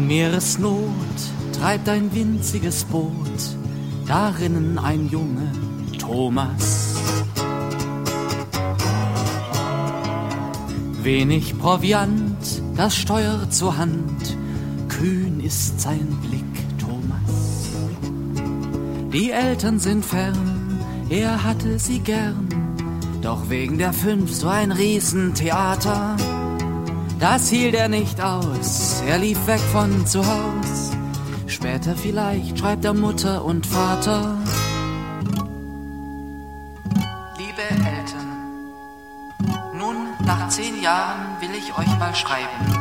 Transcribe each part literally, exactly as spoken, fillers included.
In Meeresnot treibt ein winziges Boot, darinnen ein Junge, Thomas. Wenig Proviant, das Steuer zur Hand, kühn ist sein Blick, Thomas. Die Eltern sind fern, er hatte sie gern, doch wegen der fünf so ein Riesentheater. Das hielt er nicht aus, er lief weg von zu Haus. Später vielleicht schreibt er Mutter und Vater. Liebe Eltern, nun nach zehn Jahren will ich euch mal schreiben.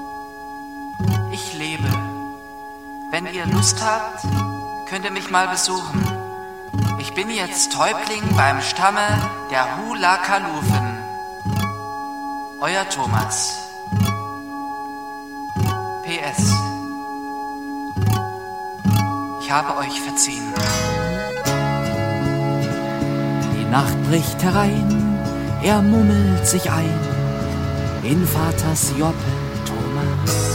Ich lebe. Wenn ihr Lust habt, könnt ihr mich mal besuchen. Ich bin jetzt Häuptling beim Stamme der Hula-Kalufen. Euer Thomas. P S. Ich habe euch verziehen. Die Nacht bricht herein, er mummelt sich ein in Vaters Joppe, Thomas.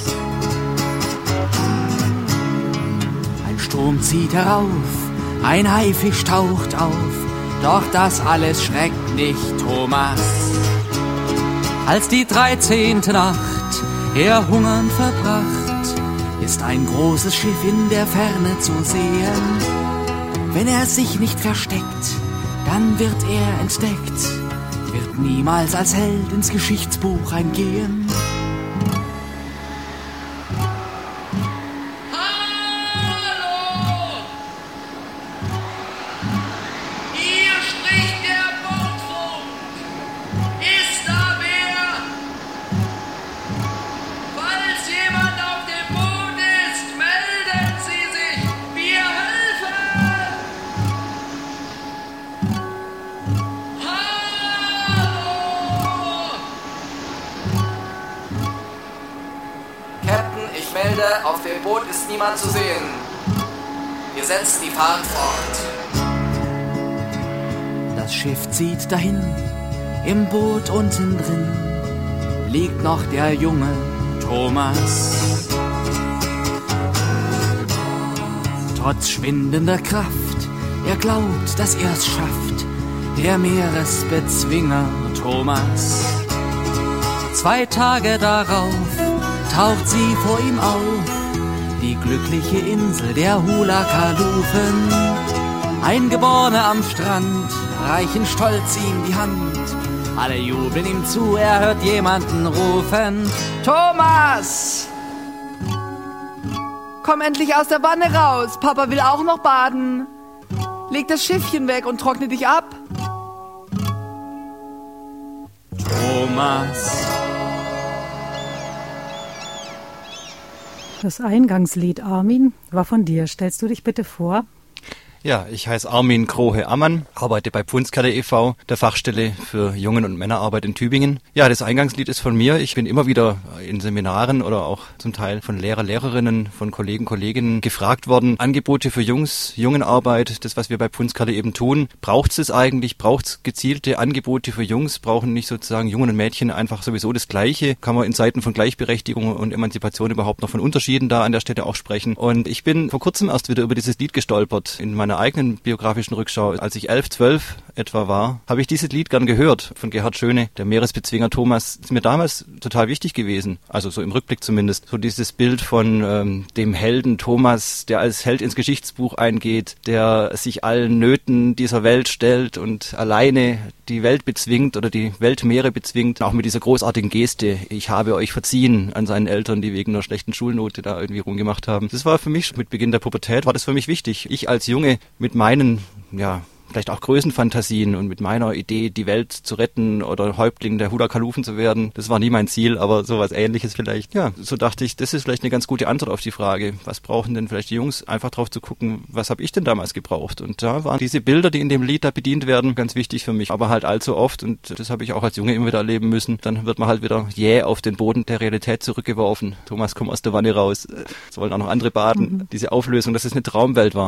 Ein Sturm zieht herauf, ein Haifisch taucht auf, doch das alles schreckt nicht Thomas. Als die dreizehnte Nacht er hungern verbracht, ist ein großes Schiff in der Ferne zu sehen. Wenn er sich nicht versteckt, dann wird er entdeckt, wird niemals als Held ins Geschichtsbuch eingehen. Auf dem Boot ist niemand zu sehen. Wir setzen die Fahrt fort. Das Schiff zieht dahin. Im Boot unten drin liegt noch der junge Thomas. Trotz schwindender Kraft, er glaubt, dass er's schafft, der Meeresbezwinger Thomas. Zwei Tage darauf taucht sie vor ihm auf, die glückliche Insel der Hula-Kalufen. Eingeborene am Strand reichen stolz ihm die Hand, alle jubeln ihm zu, er hört jemanden rufen: Thomas! Komm endlich aus der Wanne raus, Papa will auch noch baden. Leg das Schiffchen weg und trockne dich ab. Thomas. Das Eingangslied, Armin, war von dir. Stellst du dich bitte vor? Ja, ich heiße Armin Krohe-Ammann, arbeite bei Pfundskerle e V, der Fachstelle für Jungen- und Männerarbeit in Tübingen. Ja, das Eingangslied ist von mir. Ich bin immer wieder in Seminaren oder auch zum Teil von Lehrer, Lehrerinnen, von Kollegen, Kolleginnen gefragt worden. Angebote für Jungs, Jungenarbeit, das, was wir bei Pfundskerle eben tun. Braucht es eigentlich? Braucht es gezielte Angebote für Jungs? Brauchen nicht sozusagen Jungen und Mädchen einfach sowieso das Gleiche? Kann man in Zeiten von Gleichberechtigung und Emanzipation überhaupt noch von Unterschieden da an der Stelle auch sprechen? Und ich bin vor kurzem erst wieder über dieses Lied gestolpert in meiner eigenen biografischen Rückschau. Als ich elf, zwölf etwa war, habe ich dieses Lied gern gehört von Gerhard Schöne, der Meeresbezwinger Thomas. Das ist mir damals total wichtig gewesen, also so im Rückblick zumindest. So dieses Bild von ähm, dem Helden Thomas, der als Held ins Geschichtsbuch eingeht, der sich allen Nöten dieser Welt stellt und alleine die Welt bezwingt oder die Weltmeere bezwingt. Auch mit dieser großartigen Geste: Ich habe euch verziehen, an seinen Eltern, die wegen einer schlechten Schulnote da irgendwie rumgemacht haben. Das war für mich, mit Beginn der Pubertät, war das für mich wichtig. Ich als Junge mit meinen, ja, vielleicht auch Größenfantasien und mit meiner Idee, die Welt zu retten oder Häuptling der Hula-Kalufen zu werden. Das war nie mein Ziel, aber sowas Ähnliches vielleicht. Ja, so dachte ich, das ist vielleicht eine ganz gute Antwort auf die Frage, was brauchen denn vielleicht die Jungs? Einfach drauf zu gucken, was habe ich denn damals gebraucht? Und da waren diese Bilder, die in dem Lied da bedient werden, ganz wichtig für mich. Aber halt allzu oft, und das habe ich auch als Junge immer wieder erleben müssen, dann wird man halt wieder jäh yeah, auf den Boden der Realität zurückgeworfen. Thomas, komm aus der Wanne raus. Es wollen auch noch andere baden. Mhm. Diese Auflösung, dass es eine Traumwelt war.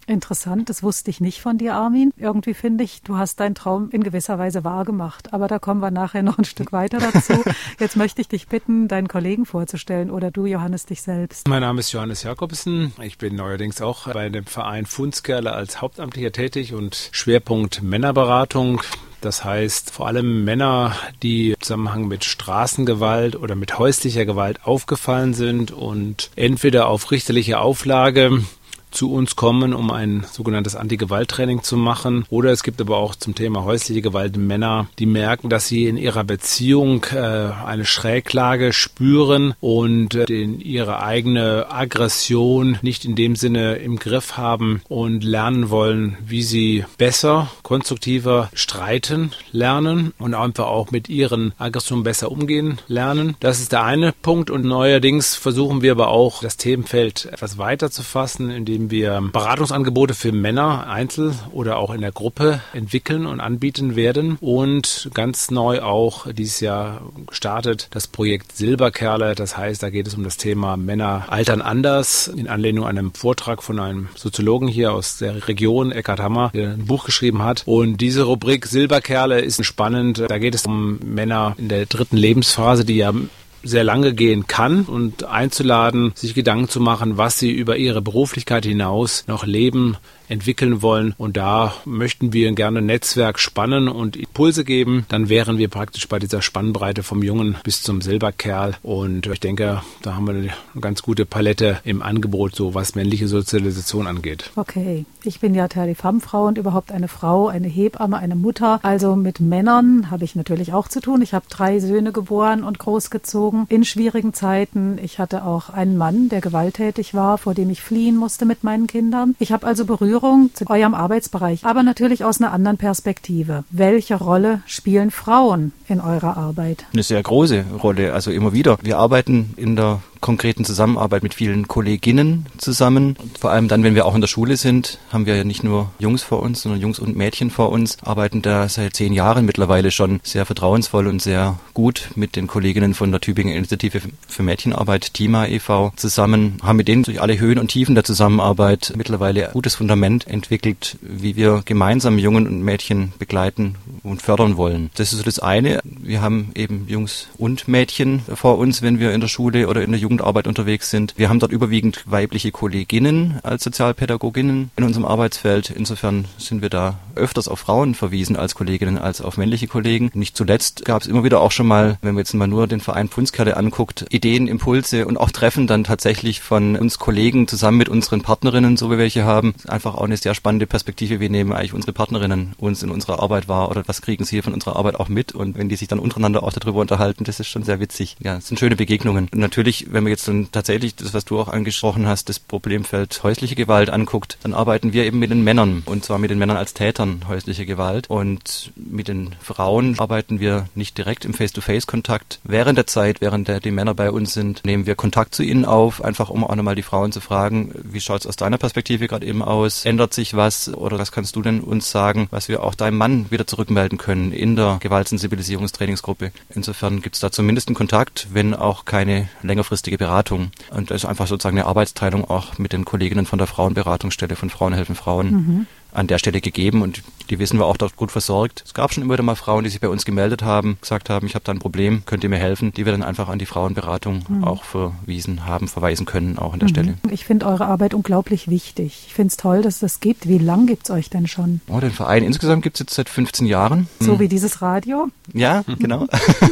Interessant, das wusste ich nicht von dir, Armin. Irgendwie finde ich, du hast deinen Traum in gewisser Weise wahrgemacht. Aber da kommen wir nachher noch ein Stück weiter dazu. Jetzt möchte ich dich bitten, deinen Kollegen vorzustellen oder du, Johannes, dich selbst. Mein Name ist Johannes Jakobsen. Ich bin neuerdings auch bei dem Verein Fundskerle als Hauptamtlicher tätig und Schwerpunkt Männerberatung. Das heißt, vor allem Männer, die im Zusammenhang mit Straßengewalt oder mit häuslicher Gewalt aufgefallen sind und entweder auf richterliche Auflage zu uns kommen, um ein sogenanntes Anti-Gewalt-Training zu machen. Oder es gibt aber auch zum Thema häusliche Gewalt Männer, die merken, dass sie in ihrer Beziehung äh, eine Schräglage spüren und äh, in ihre eigene Aggression nicht in dem Sinne im Griff haben und lernen wollen, wie sie besser, konstruktiver streiten lernen und einfach auch mit ihren Aggressionen besser umgehen lernen. Das ist der eine Punkt und neuerdings versuchen wir aber auch, das Themenfeld etwas weiter zu fassen, indem wir Beratungsangebote für Männer einzeln oder auch in der Gruppe entwickeln und anbieten werden und ganz neu auch dieses Jahr gestartet das Projekt Silberkerle. Das heißt, da geht es um das Thema Männer altern anders in Anlehnung an einem Vortrag von einem Soziologen hier aus der Region, Eckhard Hammer, der ein Buch geschrieben hat. Und diese Rubrik Silberkerle ist spannend. Da geht es um Männer in der dritten Lebensphase, die ja sehr lange gehen kann und einzuladen, sich Gedanken zu machen, was sie über ihre Beruflichkeit hinaus noch leben, entwickeln wollen. Und da möchten wir gerne ein Netzwerk spannen und Impulse geben. Dann wären wir praktisch bei dieser Spannbreite vom Jungen bis zum Silberkerl. Und ich denke, da haben wir eine ganz gute Palette im Angebot, so was männliche Sozialisation angeht. Okay, ich bin ja Terre-des-Femmes-Frau und überhaupt eine Frau, eine Hebamme, eine Mutter. Also mit Männern habe ich natürlich auch zu tun. Ich habe drei Söhne geboren und großgezogen in schwierigen Zeiten. Ich hatte auch einen Mann, der gewalttätig war, vor dem ich fliehen musste mit meinen Kindern. Ich habe also Berührung zu eurem Arbeitsbereich, aber natürlich aus einer anderen Perspektive. Welche Rolle spielen Frauen in eurer Arbeit? Eine sehr große Rolle, also immer wieder. Wir arbeiten in der konkreten Zusammenarbeit mit vielen Kolleginnen zusammen. Vor allem dann, wenn wir auch in der Schule sind, haben wir ja nicht nur Jungs vor uns, sondern Jungs und Mädchen vor uns, arbeiten da seit zehn Jahren mittlerweile schon sehr vertrauensvoll und sehr gut mit den Kolleginnen von der Tübinger Initiative für Mädchenarbeit, TIMA e V, zusammen, haben mit denen durch alle Höhen und Tiefen der Zusammenarbeit mittlerweile ein gutes Fundament entwickelt, wie wir gemeinsam Jungen und Mädchen begleiten und fördern wollen. Das ist so das eine. Wir haben eben Jungs und Mädchen vor uns, wenn wir in der Schule oder in der Jugendarbeit unterwegs sind. Wir haben dort überwiegend weibliche Kolleginnen als Sozialpädagoginnen in unserem Arbeitsfeld. Insofern sind wir da öfters auf Frauen verwiesen als Kolleginnen als auf männliche Kollegen. Nicht zuletzt gab es immer wieder auch schon mal, wenn man jetzt mal nur den Verein Fundskerle anguckt, Ideen, Impulse und auch Treffen dann tatsächlich von uns Kollegen zusammen mit unseren Partnerinnen, so wie wir welche haben. Einfach auch eine sehr spannende Perspektive. Wie nehmen eigentlich unsere Partnerinnen uns in unserer Arbeit wahr oder was kriegen sie hier von unserer Arbeit auch mit? Und wenn die sich dann untereinander auch darüber unterhalten, das ist schon sehr witzig. Ja, es sind schöne Begegnungen. Und natürlich, wenn man jetzt dann tatsächlich das, was du auch angesprochen hast, das Problemfeld häusliche Gewalt anguckt, dann arbeiten wir eben mit den Männern und zwar mit den Männern als Tätern häusliche Gewalt und mit den Frauen arbeiten wir nicht direkt im Face-to-Face-Kontakt. Während der Zeit, während der, die Männer bei uns sind, nehmen wir Kontakt zu ihnen auf, einfach um auch nochmal die Frauen zu fragen, wie schaut es aus deiner Perspektive gerade eben aus? Ändert sich was oder was kannst du denn uns sagen, was wir auch deinem Mann wieder zurückmelden können in der Gewaltsensibilisierungstrainingsgruppe? Insofern gibt es da zumindest einen Kontakt, wenn auch keine längerfristige Beratung. Und das ist einfach sozusagen eine Arbeitsteilung auch mit den Kolleginnen von der Frauenberatungsstelle von Frauen helfen Frauen. Mhm. An der Stelle gegeben und die wissen wir auch dort gut versorgt. Es gab schon immer wieder mal Frauen, die sich bei uns gemeldet haben, gesagt haben, ich habe da ein Problem, könnt ihr mir helfen, die wir dann einfach an die Frauenberatung mhm. auch verwiesen haben, verweisen können auch an der mhm. Stelle. Ich finde eure Arbeit unglaublich wichtig. Ich finde es toll, dass es das gibt. Wie lang gibt es euch denn schon? Oh, den Verein insgesamt gibt es jetzt seit fünfzehn Jahren. So mhm. wie dieses Radio? Ja, genau.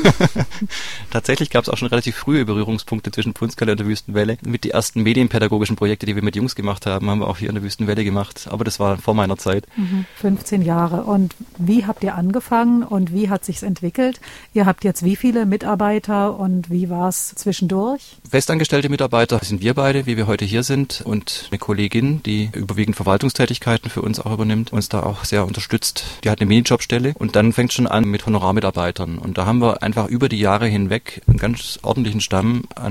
Tatsächlich gab es auch schon relativ frühe Berührungspunkte zwischen Fundskerle und der Wüstenwelle. Mit die ersten medienpädagogischen Projekte, die wir mit Jungs gemacht haben, haben wir auch hier in der Wüstenwelle gemacht. Aber das war vor meiner Zeit. Mhm. fünfzehn Jahre. Und wie habt ihr angefangen und wie hat sich's entwickelt? Ihr habt jetzt wie viele Mitarbeiter und wie war es zwischendurch? Festangestellte Mitarbeiter sind wir beide, wie wir heute hier sind und eine Kollegin, die überwiegend Verwaltungstätigkeiten für uns auch übernimmt, uns da auch sehr unterstützt. Die hat eine Minijobstelle und dann fängt es schon an mit Honorarmitarbeitern. Und da haben wir einfach über die Jahre hinweg einen ganz ordentlichen Stamm an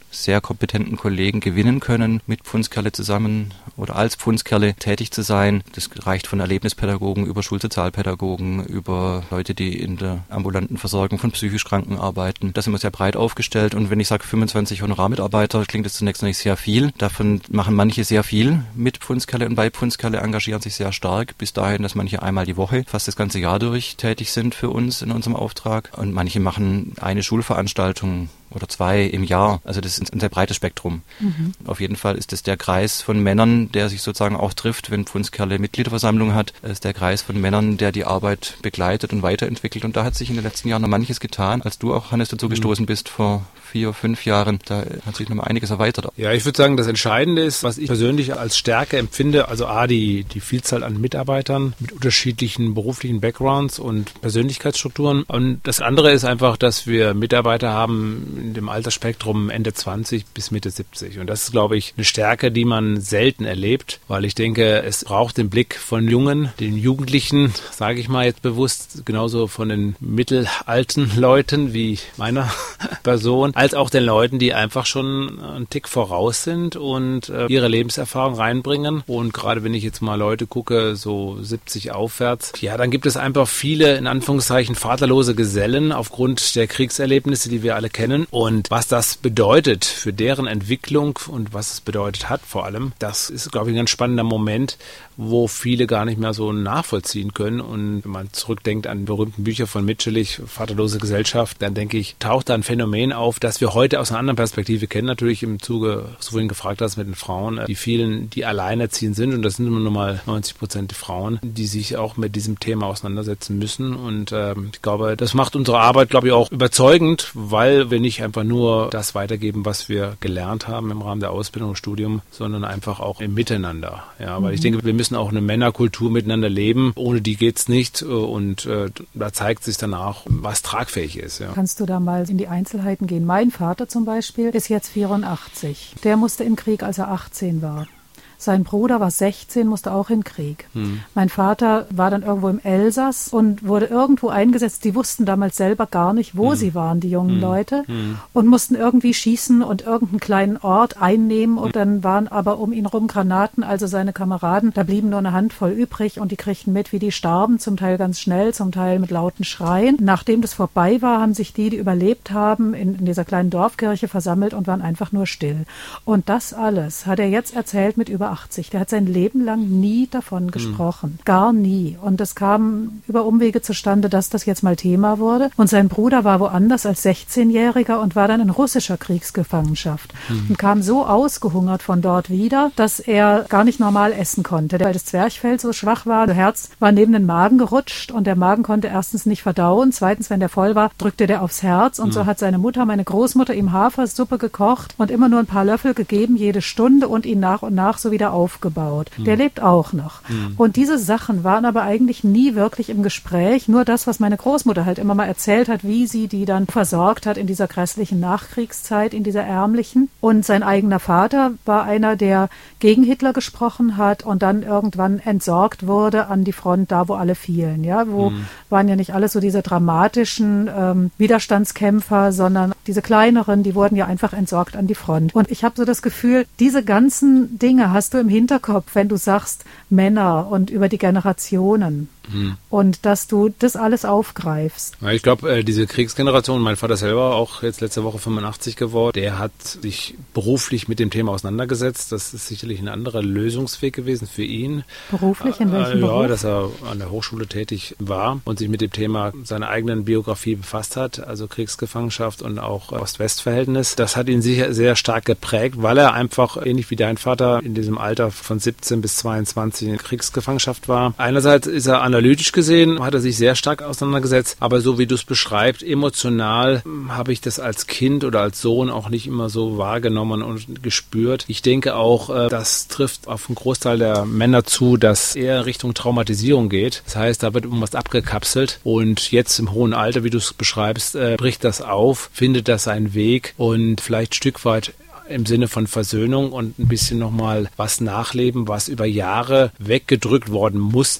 sehr kompetenten Kollegen gewinnen können, mit Pfundskerle zusammen oder als Pfundskerle tätig zu sein. Das reicht von Erlebnispädagogen über Schulsozialpädagogen, über Leute, die in der ambulanten Versorgung von psychisch Kranken arbeiten. Da sind wir sehr breit aufgestellt. Und wenn ich sage fünfundzwanzig Honorarmitarbeiter, klingt das zunächst noch nicht sehr viel. Davon machen manche sehr viel mit Pfundskerle und bei Pfundskerle, engagieren sich sehr stark, bis dahin, dass manche einmal die Woche, fast das ganze Jahr durch tätig sind für uns in unserem Auftrag. Und manche machen eine Schulveranstaltung oder zwei im Jahr. Also das ist ein sehr breites Spektrum. Mhm. Auf jeden Fall ist es der Kreis von Männern, der sich sozusagen auch trifft, wenn Pfundskerle Mitgliederversammlung hat. Es ist der Kreis von Männern, der die Arbeit begleitet und weiterentwickelt. Und da hat sich in den letzten Jahren noch manches getan. Als du auch, Hannes, dazu mhm. gestoßen bist vor vier, fünf Jahren, da hat sich noch mal einiges erweitert. Ja, ich würde sagen, das Entscheidende ist, was ich persönlich als Stärke empfinde, also A, die, die Vielzahl an Mitarbeitern mit unterschiedlichen beruflichen Backgrounds und Persönlichkeitsstrukturen. Und das andere ist einfach, dass wir Mitarbeiter haben in dem Altersspektrum Ende zwanzig bis Mitte siebzig. Und das ist, glaube ich, eine Stärke, die man selten erlebt, weil ich denke, es braucht den Blick von Jungen, den Jugendlichen, sage ich mal jetzt bewusst, genauso von den mittelalten Leuten wie meiner Person, als auch den Leuten, die einfach schon einen Tick voraus sind und äh, ihre Lebenserfahrung reinbringen. Und gerade wenn ich jetzt mal Leute gucke, so siebzig aufwärts, ja, dann gibt es einfach viele, in Anführungszeichen, vaterlose Gesellen aufgrund der Kriegserlebnisse, die wir alle kennen. Und was das bedeutet für deren Entwicklung und was es bedeutet hat vor allem, das ist, glaube ich, ein ganz spannender Moment, wo viele gar nicht mehr so nachvollziehen können. Und wenn man zurückdenkt an berühmten Bücher von Mitscherlich, Vaterlose Gesellschaft, dann denke ich, taucht da ein Phänomen auf, das wir heute aus einer anderen Perspektive kennen. Natürlich im Zuge, was du vorhin gefragt hast mit den Frauen, die vielen, die alleinerziehend sind, und das sind nur mal neunzig Prozent die Frauen, die sich auch mit diesem Thema auseinandersetzen müssen. Und ähm, ich glaube, das macht unsere Arbeit, glaube ich, auch überzeugend, weil wir nicht einfach nur das weitergeben, was wir gelernt haben im Rahmen der Ausbildung und Studium, sondern einfach auch im Miteinander. Ja, weil mhm. ich denke, wir müssen auch eine Männerkultur miteinander leben. Ohne die geht's nicht. Und äh, da zeigt sich danach, was tragfähig ist. Ja. Kannst du da mal in die Einzelheiten gehen? Mein Vater zum Beispiel ist jetzt vierundachtzig. Der musste in den Krieg, als er achtzehn war. Sein Bruder war sechzehn, musste auch in den Krieg. Hm. Mein Vater war dann irgendwo im Elsass und wurde irgendwo eingesetzt. Die wussten damals selber gar nicht, wo hm. sie waren, die jungen hm. Leute, hm. und mussten irgendwie schießen und irgendeinen kleinen Ort einnehmen. Und dann waren aber um ihn rum Granaten, also seine Kameraden. Da blieben nur eine Handvoll übrig und die kriegten mit, wie die starben, zum Teil ganz schnell, zum Teil mit lauten Schreien. Nachdem das vorbei war, haben sich die, die überlebt haben, in, in dieser kleinen Dorfkirche versammelt und waren einfach nur still. Und das alles hat er jetzt erzählt mit über achtzig. Der hat sein Leben lang nie davon gesprochen. Mhm. Gar nie. Und es kam über Umwege zustande, dass das jetzt mal Thema wurde. Und sein Bruder war woanders als sechzehnjähriger und war dann in russischer Kriegsgefangenschaft. Mhm. Und kam so ausgehungert von dort wieder, dass er gar nicht normal essen konnte. Weil das Zwerchfell so schwach war. Das Herz war neben den Magen gerutscht und der Magen konnte erstens nicht verdauen. Zweitens, wenn der voll war, drückte der aufs Herz. Und mhm. so hat seine Mutter, meine Großmutter, ihm Hafersuppe gekocht und immer nur ein paar Löffel gegeben, jede Stunde, und ihn nach und nach so wieder aufgebaut. Mhm. Der lebt auch noch. Mhm. Und diese Sachen waren aber eigentlich nie wirklich im Gespräch. Nur das, was meine Großmutter halt immer mal erzählt hat, wie sie die dann versorgt hat in dieser grässlichen Nachkriegszeit, in dieser ärmlichen. Und sein eigener Vater war einer, der gegen Hitler gesprochen hat und dann irgendwann entsorgt wurde an die Front, da wo alle fielen. Ja, wo mhm. waren ja nicht alle so diese dramatischen ähm, Widerstandskämpfer, sondern diese kleineren, die wurden ja einfach entsorgt an die Front. Und ich habe so das Gefühl, diese ganzen Dinge hast du im Hinterkopf, wenn du sagst Männer und über die Generationen. Mhm. Und dass du das alles aufgreifst. Ja, ich glaube, äh, diese Kriegsgeneration, mein Vater selber, auch jetzt letzte Woche fünfundachtzig geworden, der hat sich beruflich mit dem Thema auseinandergesetzt. Das ist sicherlich ein anderer Lösungsweg gewesen für ihn. Beruflich? In welchem äh, ja, Beruf? Dass er an der Hochschule tätig war und sich mit dem Thema seiner eigenen Biografie befasst hat, also Kriegsgefangenschaft und auch Ost-West-Verhältnis. Das hat ihn sicher sehr stark geprägt, weil er einfach, ähnlich wie dein Vater, in diesem Alter von siebzehn bis zweiundzwanzig in Kriegsgefangenschaft war. Einerseits ist er analytisch gesehen, hat er sich sehr stark auseinandergesetzt, aber so wie du es beschreibst, emotional habe ich das als Kind oder als Sohn auch nicht immer so wahrgenommen und gespürt. Ich denke auch, das trifft auf einen Großteil der Männer zu, dass er Richtung Traumatisierung geht. Das heißt, da wird irgendwas abgekapselt und jetzt im hohen Alter, wie du es beschreibst, bricht das auf, findet das seinen Weg und vielleicht ein Stück weit im Sinne von Versöhnung und ein bisschen nochmal was nachleben, was über Jahre weggedrückt worden musste.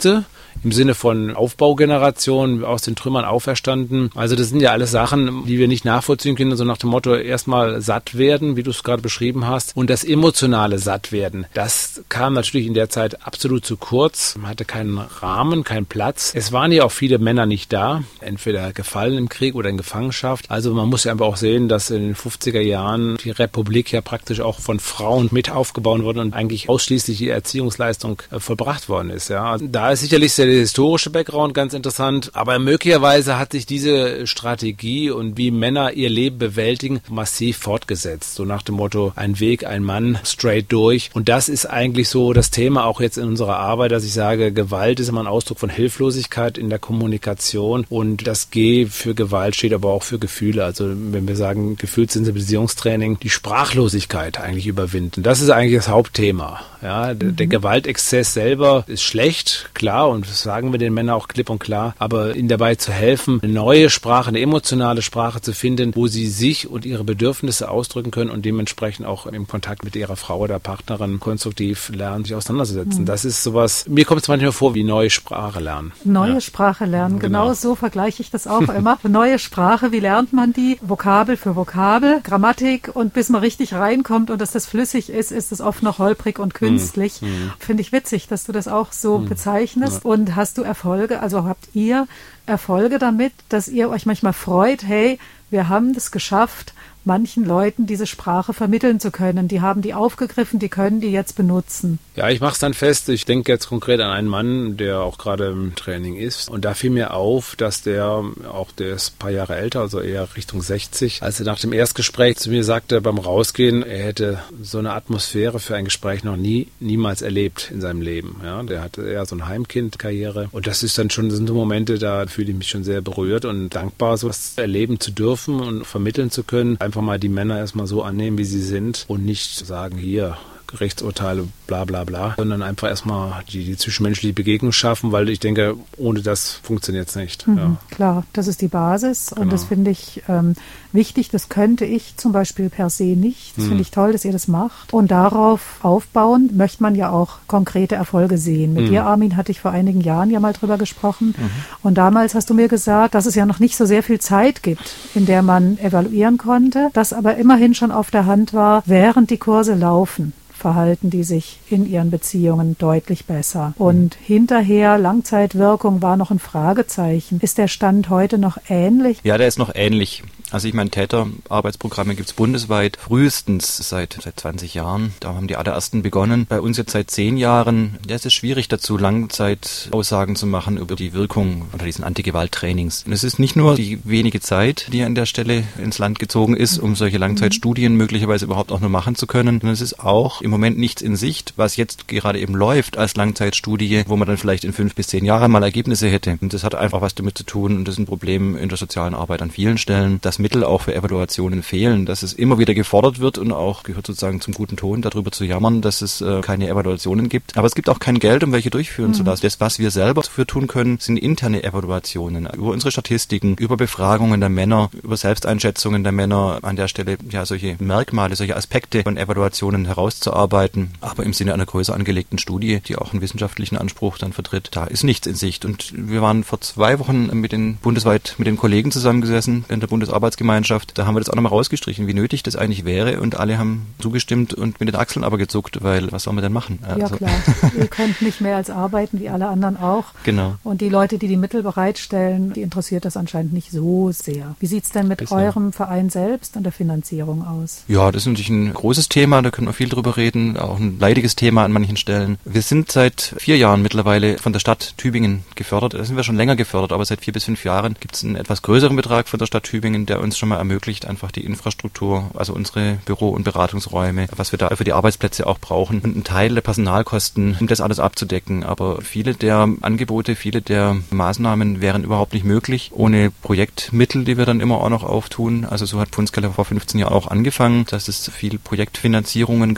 im Sinne von Aufbaugeneration, aus den Trümmern auferstanden. Also das sind ja alles Sachen, die wir nicht nachvollziehen können, so nach dem Motto erstmal satt werden, wie du es gerade beschrieben hast, und das emotionale Sattwerden. Das kam natürlich in der Zeit absolut zu kurz. Man hatte keinen Rahmen, keinen Platz. Es waren ja auch viele Männer nicht da, entweder gefallen im Krieg oder in Gefangenschaft. Also man muss ja einfach auch sehen, dass in den fünfziger Jahren die Republik ja praktisch auch von Frauen mit aufgebaut wurde und eigentlich ausschließlich die Erziehungsleistung äh, vollbracht worden ist. Ja, also da ist sicherlich der historische Background ganz interessant, aber möglicherweise hat sich diese Strategie und wie Männer ihr Leben bewältigen massiv fortgesetzt. So nach dem Motto, ein Weg, ein Mann, straight durch. Und das ist eigentlich so das Thema auch jetzt in unserer Arbeit, dass ich sage, Gewalt ist immer ein Ausdruck von Hilflosigkeit in der Kommunikation und das G für Gewalt steht aber auch für Gefühle. Also wenn wir sagen Gefühlssensibilisierungstraining, die Sprachlosigkeit eigentlich überwinden. Das ist eigentlich das Hauptthema. Ja, der, der Gewaltexzess selber ist schlecht, klar, und das sagen wir den Männern auch klipp und klar, aber ihnen dabei zu helfen, eine neue Sprache, eine emotionale Sprache zu finden, wo sie sich und ihre Bedürfnisse ausdrücken können und dementsprechend auch im Kontakt mit ihrer Frau oder Partnerin konstruktiv lernen, sich auseinanderzusetzen. Mhm. Das ist sowas, mir kommt es manchmal vor wie neue Sprache lernen. Neue ja. Sprache lernen, genau. genau so vergleiche ich das auch immer. Neue Sprache, wie lernt man die? Vokabel für Vokabel, Grammatik, und bis man richtig reinkommt und dass das flüssig ist, ist es oft noch holprig und künstlich. Mhm. Finde ich witzig, dass du das auch so mhm. bezeichnest. Ja. Und hast du Erfolge, also habt ihr Erfolge damit, dass ihr euch manchmal freut, hey, wir haben das geschafft, manchen Leuten diese Sprache vermitteln zu können. Die haben die aufgegriffen, die können die jetzt benutzen. Ja, ich mache es dann fest. Ich denke jetzt konkret an einen Mann, der auch gerade im Training ist. Und da fiel mir auf, dass der, auch der ist ein paar Jahre älter, also eher Richtung sechzig, als er nach dem Erstgespräch zu mir sagte, beim Rausgehen, er hätte so eine Atmosphäre für ein Gespräch noch nie, niemals erlebt in seinem Leben. Ja, der hatte eher so eine Heimkind-Karriere. Und das ist dann schon, das sind so Momente, da fühle ich mich schon sehr berührt und dankbar, so was erleben zu dürfen und vermitteln zu können. Einfach mal die Männer erstmal so annehmen, wie sie sind und nicht sagen, hier, Gerichtsurteile, bla bla bla, sondern einfach erstmal die, die zwischenmenschliche Begegnung schaffen, weil ich denke, ohne das funktioniert es nicht. Mhm, ja. Klar, das ist die Basis und genau. das finde ich ähm, wichtig. Das könnte ich zum Beispiel per se nicht. Das mhm. finde ich toll, dass ihr das macht. Und darauf aufbauen möchte man ja auch konkrete Erfolge sehen. Mit mhm. dir, Armin, hatte ich vor einigen Jahren ja mal drüber gesprochen. Mhm. Und damals hast du mir gesagt, dass es ja noch nicht so sehr viel Zeit gibt, in der man evaluieren konnte, das aber immerhin schon auf der Hand war, während die Kurse laufen, verhalten die sich in ihren Beziehungen deutlich besser. Und hinterher, Langzeitwirkung war noch ein Fragezeichen. Ist der Stand heute noch ähnlich? Ja, der ist noch ähnlich. Also ich meine, Täterarbeitsprogramme gibt es bundesweit frühestens seit, seit zwanzig Jahren. Da haben die allerersten begonnen. Bei uns jetzt seit zehn Jahren. Ja, es ist schwierig dazu, Langzeitaussagen zu machen über die Wirkung unter diesen Antigewalttrainings. Und es ist nicht nur die wenige Zeit, die an der Stelle ins Land gezogen ist, um solche Langzeitstudien möglicherweise überhaupt auch nur machen zu können, sondern es ist auch im Moment nichts in Sicht, was jetzt gerade eben läuft als Langzeitstudie, wo man dann vielleicht in fünf bis zehn Jahren mal Ergebnisse hätte. Und das hat einfach was damit zu tun, und das ist ein Problem in der sozialen Arbeit an vielen Stellen, dass Mittel auch für Evaluationen fehlen, dass es immer wieder gefordert wird und auch gehört sozusagen zum guten Ton, darüber zu jammern, dass es äh, keine Evaluationen gibt. Aber es gibt auch kein Geld, um welche durchführen mhm. zu lassen. Das, was wir selber dafür tun können, sind interne Evaluationen über unsere Statistiken, über Befragungen der Männer, über Selbsteinschätzungen der Männer, an der Stelle ja solche Merkmale, solche Aspekte von Evaluationen herauszuarbeiten, aber im Sinne einer größer angelegten Studie, die auch einen wissenschaftlichen Anspruch dann vertritt, da ist nichts in Sicht. Und wir waren vor zwei Wochen mit den bundesweit mit den Kollegen zusammengesessen in der Bundesarbeitsgemeinschaft. Da haben wir das auch nochmal rausgestrichen, wie nötig das eigentlich wäre, und alle haben zugestimmt und mit den Achseln aber gezuckt, weil was sollen wir denn machen? Ja, also. Klar. Ihr könnt nicht mehr als arbeiten, wie alle anderen auch. Genau. Und die Leute, die die Mittel bereitstellen, die interessiert das anscheinend nicht so sehr. Wie sieht es denn mit Bisher. eurem Verein selbst und der Finanzierung aus? Ja, das ist natürlich ein großes Thema, da können wir viel drüber reden, auch ein leidiges Thema an manchen Stellen. Wir sind seit vier Jahren mittlerweile von der Stadt Tübingen gefördert. Da sind wir schon länger gefördert, aber seit vier bis fünf Jahren gibt es einen etwas größeren Betrag von der Stadt Tübingen, der uns schon mal ermöglicht, einfach die Infrastruktur, also unsere Büro- und Beratungsräume, was wir da für die Arbeitsplätze auch brauchen, und einen Teil der Personalkosten, um das alles abzudecken. Aber viele der Angebote, viele der Maßnahmen wären überhaupt nicht möglich ohne Projektmittel, die wir dann immer auch noch auftun. Also so hat Pfundskeller vor fünfzehn Jahren auch angefangen, dass es viel Projektfinanzierungen gab, die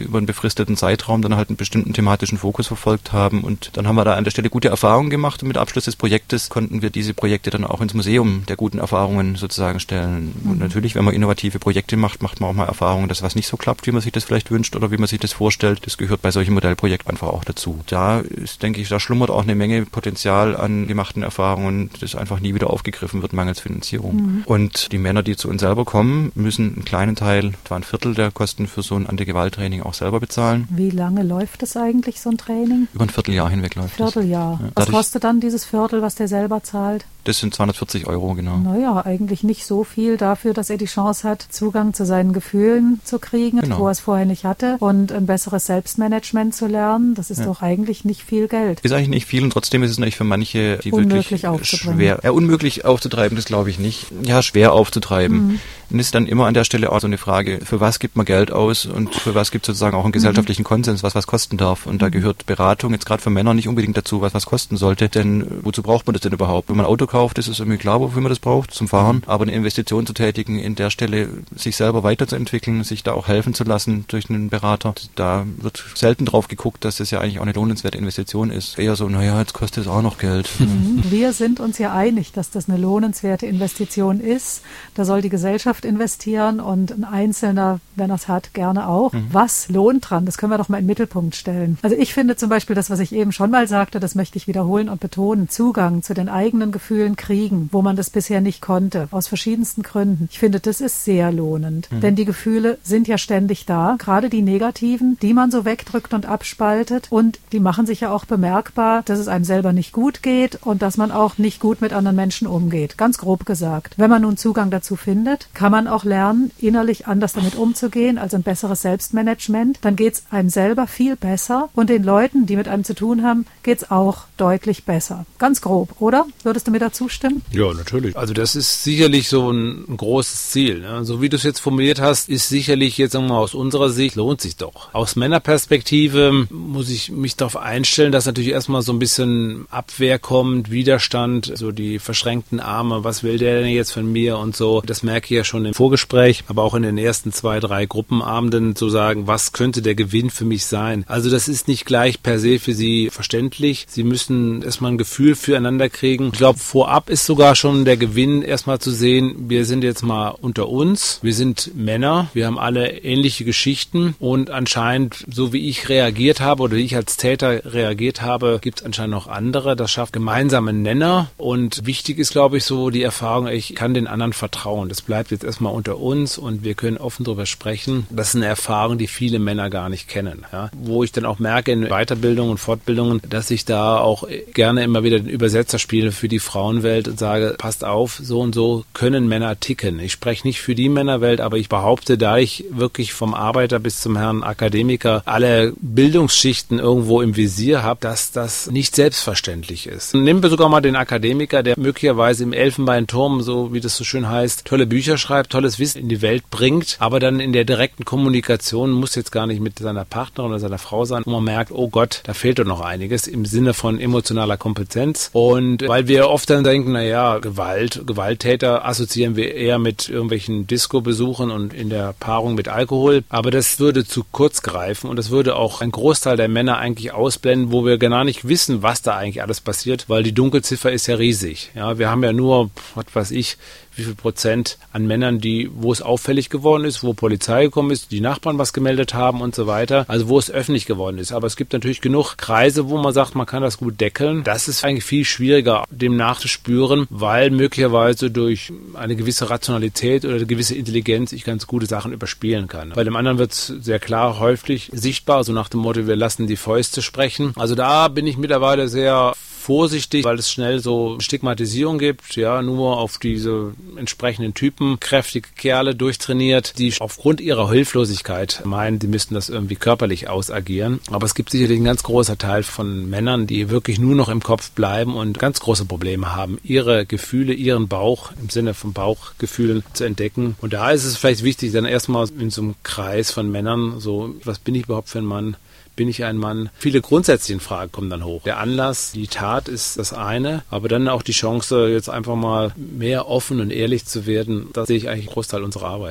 über einen befristeten Zeitraum dann halt einen bestimmten thematischen Fokus verfolgt haben. Und dann haben wir da an der Stelle gute Erfahrungen gemacht und mit Abschluss des Projektes konnten wir diese Projekte dann auch ins Museum der guten Erfahrungen sozusagen stellen. Mhm. Und natürlich, wenn man innovative Projekte macht, macht man auch mal Erfahrungen, dass was nicht so klappt, wie man sich das vielleicht wünscht oder wie man sich das vorstellt. Das gehört bei solchen Modellprojekten einfach auch dazu. Da ist, denke ich, da schlummert auch eine Menge Potenzial an gemachten Erfahrungen, das einfach nie wieder aufgegriffen wird, mangels Finanzierung. Mhm. Und die Männer, die zu uns selber kommen, müssen einen kleinen Teil, etwa ein Viertel der Kosten für so ein Anti-Gewalt-Training auch selber bezahlen. Wie lange läuft das eigentlich, so ein Training? Über ein Vierteljahr hinweg läuft das. Vierteljahr. Ja. Was kostet dann dieses Viertel, was der selber zahlt? Das sind zweihundertvierzig Euro, genau. Naja, eigentlich nicht so viel dafür, dass er die Chance hat, Zugang zu seinen Gefühlen zu kriegen, genau. wo er es vorher nicht hatte, und ein besseres Selbstmanagement zu lernen. Das ist ja. doch eigentlich nicht viel Geld. Ist eigentlich nicht viel und trotzdem ist es natürlich für manche, die unmöglich wirklich schwer, ja, unmöglich aufzutreiben, das glaube ich nicht. Ja, schwer aufzutreiben. Mhm. Und ist dann immer an der Stelle auch so eine Frage, für was gibt man Geld aus und für was gibt es sozusagen auch einen gesellschaftlichen mhm. Konsens, was was kosten darf. Und da gehört Beratung jetzt gerade für Männer nicht unbedingt dazu, was was kosten sollte. Denn wozu braucht man das denn überhaupt? Wenn man ein Auto kauft, ist es irgendwie klar, wofür man das braucht, zum Fahren. Aber eine Investition zu tätigen, in der Stelle sich selber weiterzuentwickeln, sich da auch helfen zu lassen durch einen Berater, da wird selten drauf geguckt, dass das ja eigentlich auch eine lohnenswerte Investition ist. Eher so, naja, jetzt kostet es auch noch Geld. Mhm. Wir sind uns ja einig, dass das eine lohnenswerte Investition ist. Da soll die Gesellschaft investieren und ein Einzelner, wenn er es hat, gerne auch. Mhm. Was lohnt dran? Das können wir doch mal in den Mittelpunkt stellen. Also ich finde zum Beispiel das, was ich eben schon mal sagte, das möchte ich wiederholen und betonen, Zugang zu den eigenen Gefühlen kriegen, wo man das bisher nicht konnte, aus verschiedensten Gründen. Ich finde, das ist sehr lohnend, mhm. denn die Gefühle sind ja ständig da, gerade die negativen, die man so wegdrückt und abspaltet, und die machen sich ja auch bemerkbar, dass es einem selber nicht gut geht und dass man auch nicht gut mit anderen Menschen umgeht, ganz grob gesagt. Wenn man nun Zugang dazu findet, kann man auch lernen, innerlich anders damit umzugehen, also ein besseres Selbstmanagement, dann geht es einem selber viel besser und den Leuten, die mit einem zu tun haben, geht es auch deutlich besser. Ganz grob, oder? Würdest du mir da zustimmen? Ja, natürlich. Also das ist sicherlich so ein, ein großes Ziel. Ne? So wie du es jetzt formuliert hast, ist sicherlich jetzt sagen wir mal, aus unserer Sicht, lohnt sich doch. Aus Männerperspektive muss ich mich darauf einstellen, dass natürlich erstmal so ein bisschen Abwehr kommt, Widerstand, so die verschränkten Arme, was will der denn jetzt von mir und so. Das merke ich ja schon im Vorgespräch, aber auch in den ersten zwei, drei Gruppenabenden zu sagen, was könnte der Gewinn für mich sein. Also das ist nicht gleich per se für sie verständlich. Sie müssen erstmal ein Gefühl füreinander kriegen. Ich glaube, vorab ist sogar schon der Gewinn erstmal zu sehen, wir sind jetzt mal unter uns, wir sind Männer, wir haben alle ähnliche Geschichten und anscheinend, so wie ich reagiert habe oder wie ich als Täter reagiert habe, gibt es anscheinend noch andere. Das schafft gemeinsame Nenner und wichtig ist, glaube ich, so die Erfahrung, ich kann den anderen vertrauen. Das bleibt jetzt erstmal unter uns und wir können offen darüber sprechen. Das ist eine Erfahrung, die viele Männer gar nicht kennen. Ja? Wo ich dann auch merke in Weiterbildungen und Fortbildungen, dass ich da auch gerne immer wieder den Übersetzer spiele für die Frauenwelt und sage, passt auf, so und so können Männer ticken. Ich spreche nicht für die Männerwelt, aber ich behaupte, da ich wirklich vom Arbeiter bis zum Herrn Akademiker alle Bildungsschichten irgendwo im Visier habe, dass das nicht selbstverständlich ist. Nehmen wir sogar mal den Akademiker, der möglicherweise im Elfenbeinturm, so wie das so schön heißt, tolle Bücher schreibt, tolles Wissen in die Welt bringt, aber dann in der direkten Kommunikation muss jetzt gar nicht mit seiner Partnerin oder seiner Frau sein, wo man merkt, oh Gott, da fehlt doch noch einiges im Sinne von emotionaler Kompetenz. Und weil wir oft dann denken, naja, Gewalt, Gewalttäter assoziieren wir eher mit irgendwelchen Disco-Besuchen und in der Paarung mit Alkohol, aber das würde zu kurz greifen und das würde auch ein Großteil der Männer eigentlich ausblenden, wo wir gar nicht wissen, was da eigentlich alles passiert, weil die Dunkelziffer ist ja riesig. Ja, wir haben ja nur, was weiß ich, wie viel Prozent an Männern, die, wo es auffällig geworden ist, wo Polizei gekommen ist, die Nachbarn was gemeldet haben und so weiter, also wo es öffentlich geworden ist. Aber es gibt natürlich genug Kreise, wo man sagt, man kann das gut deckeln. Das ist eigentlich viel schwieriger, dem nachzuspüren, weil möglicherweise durch eine gewisse Rationalität oder eine gewisse Intelligenz ich ganz gute Sachen überspielen kann. Bei dem anderen wird es sehr klar häufig sichtbar, so nach dem Motto, wir lassen die Fäuste sprechen. Also da bin ich mittlerweile sehr vorsichtig, weil es schnell so Stigmatisierung gibt, ja, nur auf diese entsprechenden Typen, kräftige Kerle durchtrainiert, die aufgrund ihrer Hilflosigkeit meinen, die müssten das irgendwie körperlich ausagieren. Aber es gibt sicherlich ein ganz großer Teil von Männern, die wirklich nur noch im Kopf bleiben und ganz große Probleme haben, ihre Gefühle, ihren Bauch im Sinne von Bauchgefühlen zu entdecken. Und da ist es vielleicht wichtig, dann erstmal in so einem Kreis von Männern, so, was bin ich überhaupt für ein Mann? Bin ich ein Mann? Viele grundsätzliche Fragen kommen dann hoch. Der Anlass, die Tat ist das eine, aber dann auch die Chance, jetzt einfach mal mehr offen und ehrlich zu werden, da sehe ich eigentlich einen Großteil unserer Arbeit.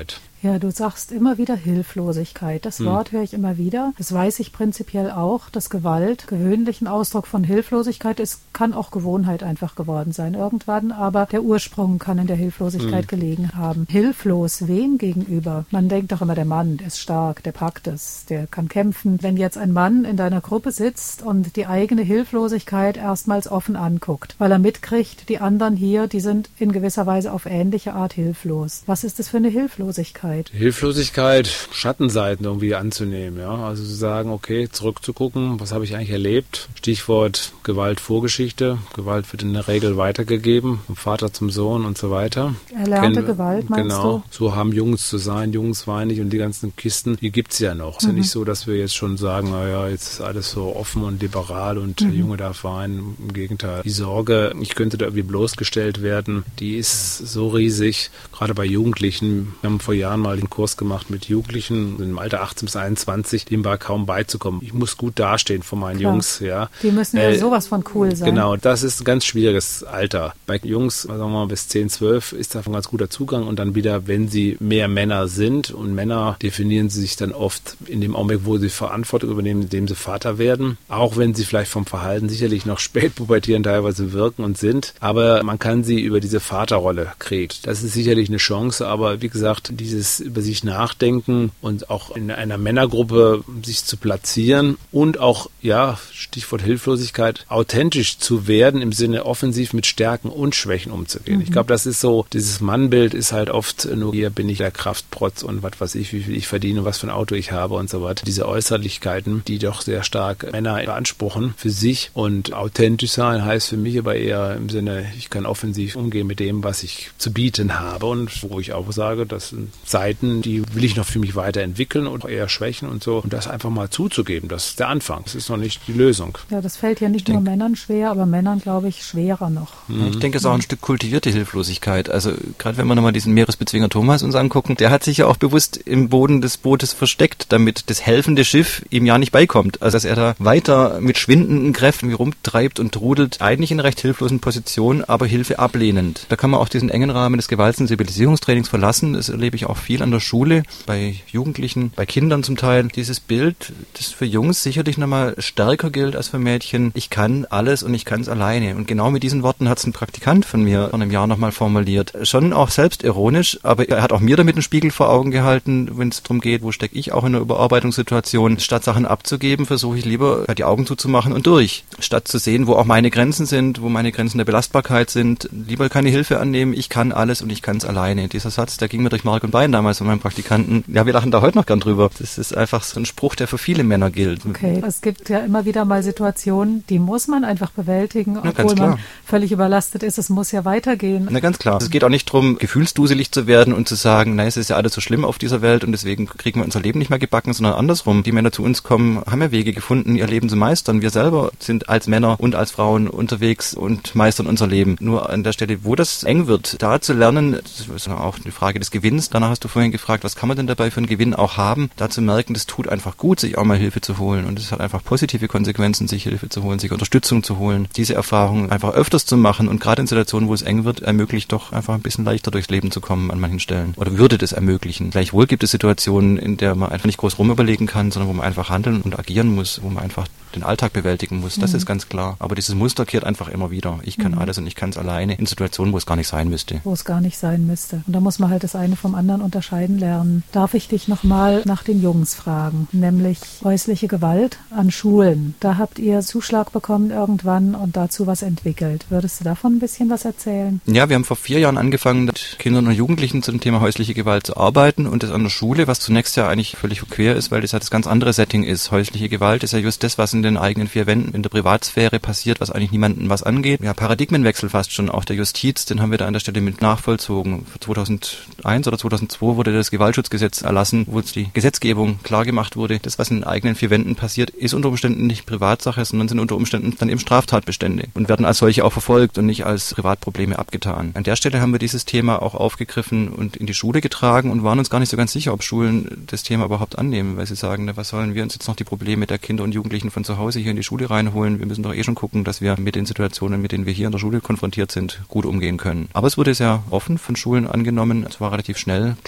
Ja, du sagst immer wieder Hilflosigkeit. Das hm. Wort höre ich immer wieder. Das weiß ich prinzipiell auch, dass Gewalt gewöhnlich ein Ausdruck von Hilflosigkeit ist, kann auch Gewohnheit einfach geworden sein irgendwann, aber der Ursprung kann in der Hilflosigkeit hm. gelegen haben. Hilflos, wem gegenüber? Man denkt doch immer, der Mann, der ist stark, der packt es, der kann kämpfen. Wenn jetzt ein Mann in deiner Gruppe sitzt und die eigene Hilflosigkeit erstmals offen anguckt, weil er mitkriegt, die anderen hier, die sind in gewisser Weise auf ähnliche Art hilflos. Was ist das für eine Hilflosigkeit? Hilflosigkeit, Schattenseiten irgendwie anzunehmen, ja. Also zu sagen, okay, zurückzugucken, was habe ich eigentlich erlebt? Stichwort Gewaltvorgeschichte. Gewalt wird in der Regel weitergegeben, vom Vater zum Sohn und so weiter. Erlernte Kennen, Gewalt, meinst genau, du? Genau, so haben Jungs zu sein, Jungs weinig und die ganzen Kisten, die gibt's ja noch. Es ist mhm. ja nicht so, dass wir jetzt schon sagen, naja, jetzt ist alles so offen und liberal und mhm. der Junge darf weinen. Im Gegenteil. Die Sorge, ich könnte da irgendwie bloßgestellt werden, die ist so riesig, gerade bei Jugendlichen. Wir haben vor Jahren mal den Kurs gemacht mit Jugendlichen im Alter achtzehn bis einundzwanzig, dem war kaum beizukommen. Ich muss gut dastehen vor meinen Klar. Jungs. Ja. Die müssen ja äh, sowas von cool sein. Genau, das ist ein ganz schwieriges Alter. Bei Jungs, sagen wir mal bis zehn, zwölf, ist da ein ganz guter Zugang und dann wieder, wenn sie mehr Männer sind und Männer definieren sie sich dann oft in dem Augenblick, wo sie Verantwortung übernehmen, indem sie Vater werden. Auch wenn sie vielleicht vom Verhalten sicherlich noch spät pubertieren teilweise wirken und sind, aber man kann sie über diese Vaterrolle kriegen. Das ist sicherlich eine Chance, aber wie gesagt, dieses über sich nachdenken und auch in einer Männergruppe sich zu platzieren und auch, ja, Stichwort Hilflosigkeit, authentisch zu werden, im Sinne offensiv mit Stärken und Schwächen umzugehen. Mhm. Ich glaube, das ist so, dieses Mannbild ist halt oft nur, hier bin ich der Kraftprotz und was weiß ich, wie viel ich verdiene, was für ein Auto ich habe und so weiter. Diese Äußerlichkeiten, die doch sehr stark Männer beanspruchen für sich, und authentisch sein heißt für mich aber eher im Sinne, ich kann offensiv umgehen mit dem, was ich zu bieten habe und wo ich auch sage, das sind Seiten, die will ich noch für mich weiterentwickeln und eher schwächen und so. Und das einfach mal zuzugeben, das ist der Anfang. Das ist noch nicht die Lösung. Ja, das fällt ja nicht nur Männern schwer, aber Männern, glaube ich, schwerer noch. Mhm. Ich denke, es ist auch ein Stück kultivierte Hilflosigkeit. Also gerade wenn wir nochmal diesen Meeresbezwinger Thomas uns angucken, der hat sich ja auch bewusst im Boden des Bootes versteckt, damit das helfende Schiff ihm ja nicht beikommt. Also dass er da weiter mit schwindenden Kräften wie rumtreibt und trudelt, eigentlich in einer recht hilflosen Position, aber Hilfe ablehnend. Da kann man auch diesen engen Rahmen des Gewaltsensibilisierungstrainings verlassen. Das erlebe ich auch viel an der Schule, bei Jugendlichen, bei Kindern zum Teil. Dieses Bild, das für Jungs sicherlich nochmal stärker gilt als für Mädchen. Ich kann alles und ich kann es alleine. Und genau mit diesen Worten hat es ein Praktikant von mir vor einem Jahr nochmal formuliert. Schon auch selbstironisch, aber er hat auch mir damit einen Spiegel vor Augen gehalten, wenn es darum geht, wo stecke ich auch in einer Überarbeitungssituation. Statt Sachen abzugeben, versuche ich lieber die Augen zuzumachen und durch. Statt zu sehen, wo auch meine Grenzen sind, wo meine Grenzen der Belastbarkeit sind, lieber keine Hilfe annehmen. Ich kann alles und ich kann es alleine. Dieser Satz, der ging mir durch Mark und Bein damals von meinem Praktikanten. Ja, wir lachen da heute noch gern drüber. Das ist einfach so ein Spruch, der für viele Männer gilt. Okay, es gibt ja immer wieder mal Situationen, die muss man einfach bewältigen, obwohl man völlig überlastet ist. Es muss ja weitergehen. Na, ganz klar. Es geht auch nicht darum, gefühlsduselig zu werden und zu sagen, nein, es ist ja alles so schlimm auf dieser Welt und deswegen kriegen wir unser Leben nicht mehr gebacken, sondern andersrum. Die Männer zu uns kommen, haben ja Wege gefunden, ihr Leben zu meistern. Wir selber sind als Männer und als Frauen unterwegs und meistern unser Leben. Nur an der Stelle, wo das eng wird, da zu lernen, das ist auch eine Frage des Gewinns. Danach hast du vorhin gefragt, was kann man denn dabei für einen Gewinn auch haben? Da zu merken, das tut einfach gut, sich auch mal Hilfe zu holen. Und es hat einfach positive Konsequenzen, sich Hilfe zu holen, sich Unterstützung zu holen. Diese Erfahrung einfach öfters zu machen und gerade in Situationen, wo es eng wird, ermöglicht doch einfach ein bisschen leichter durchs Leben zu kommen an manchen Stellen. Oder würde das ermöglichen. Gleichwohl gibt es Situationen, in der man einfach nicht groß rumüberlegen kann, sondern wo man einfach handeln und agieren muss, wo man einfach den Alltag bewältigen muss. Das mhm. ist ganz klar. Aber dieses Muster kehrt einfach immer wieder. Ich kann mhm. alles und ich kann es alleine in Situationen, wo es gar nicht sein müsste. Wo es gar nicht sein müsste. Und da muss man halt das eine vom anderen unterscheiden lernen. Darf ich dich nochmal nach den Jungs fragen? Nämlich häusliche Gewalt an Schulen. Da habt ihr Zuschlag bekommen irgendwann und dazu was entwickelt. Würdest du davon ein bisschen was erzählen? Ja, wir haben vor vier Jahren angefangen, mit Kindern und Jugendlichen zu dem Thema häusliche Gewalt zu arbeiten und das an der Schule, was zunächst ja eigentlich völlig quer ist, weil das ja das ganz andere Setting ist. Häusliche Gewalt ist ja just das, was in den eigenen vier Wänden, in der Privatsphäre passiert, was eigentlich niemandem was angeht. Ja, Paradigmenwechsel fast schon, auch der Justiz, den haben wir da an der Stelle mit nachvollzogen. zweitausendeins oder zweitausendzwei wurde das Gewaltschutzgesetz erlassen, wo die Gesetzgebung klar gemacht wurde, das, was in den eigenen vier Wänden passiert, ist unter Umständen nicht Privatsache, sondern sind unter Umständen dann eben Straftatbestände und werden als solche auch verfolgt und nicht als Privatprobleme abgetan. An der Stelle haben wir dieses Thema auch aufgegriffen und in die Schule getragen und waren uns gar nicht so ganz sicher, ob Schulen das Thema überhaupt annehmen, weil sie sagen, na, was sollen wir uns jetzt noch die Probleme der Kinder und Jugendlichen von zu Hause hier in die Schule reinholen? Wir müssen doch eh schon gucken, dass wir mit den Situationen, mit denen wir hier in der Schule konfrontiert sind, gut umgehen können. Aber es wurde sehr offen von Schulen angenommen. Es war relativ schnell